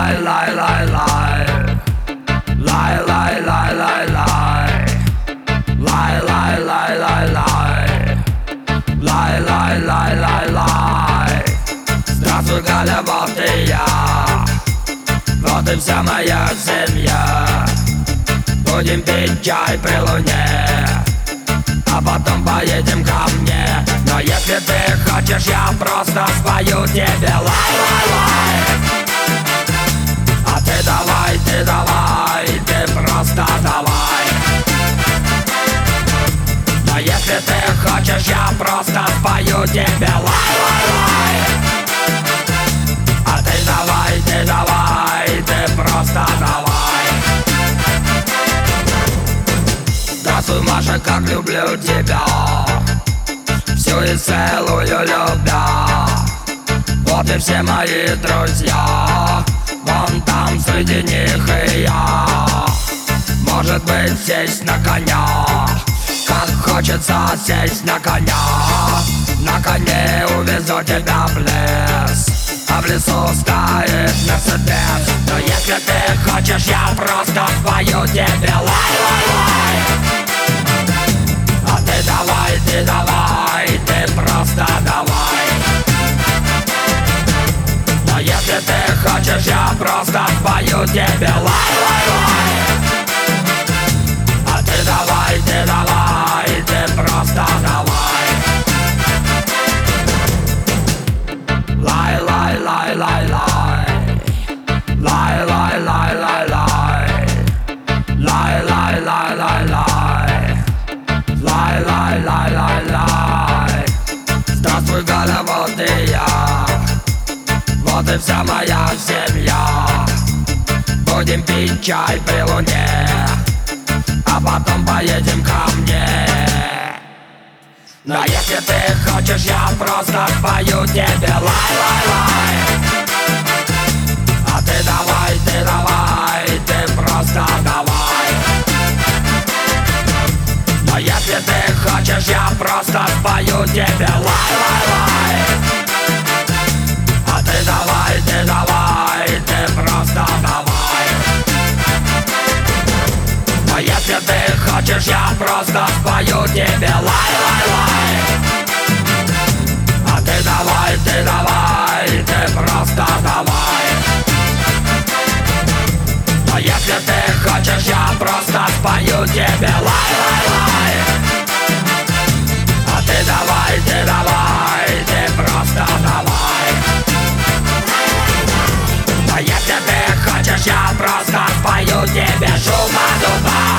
Лай, лай, лай, лай. Лай, лай, лай, лай, лай. Лай, лай, лай, лай, лай. Лай, лай, лай, лай, лай. Здравствуй, Галя, вот и я. Вот и вся моя семья. Будем пить чай при луне, а потом поедем ко мне. Но если ты хочешь, я просто спою тебе лай-лай-лай. А ты давай, ты просто давай. Но если ты хочешь, я просто спою тебе лай-лай-лай. А ты давай, ты просто давай. Здравствуй, Маша, как люблю тебя, всю и целую любя. Вот и все мои друзья, вон там среди них и я. Может быть, сесть на коня, как хочется сесть на коня. На коне увезу тебя в лес, а в лесу стоит Мерседес. Но если ты хочешь, я просто спою тебе лай-лай-лай. А ты давай, ты просто давай. Но если ты хочешь, я просто спою тебе лай-лай-лай. А ты давай, ты просто давай. Лай, лай, лай, лай, лай. Лай, лай, лай, лай, лай. Лай, лай, лай, лай, лай. Лай, лай, лай, лай, лай. Здравствуй, Галя, вот и я. Вот и вся моя семья. Будем пить чай при луне, а потом поедем ко мне. Но если ты хочешь, я просто спою тебе лай-лай-лай. А ты давай, ты просто давай. Но если ты хочешь, я просто спою тебе лай-лай-лай. А ты давай, ты просто давай. Но если ты хочешь, я просто спою тебе лай-лай-лай. А ты давай, ты просто давай. Но если ты хочешь, я просто спою тебе лай-лай-лай. А ты давай, ты просто давай. Но если ты хочешь, я просто спою тебе шума-дуба.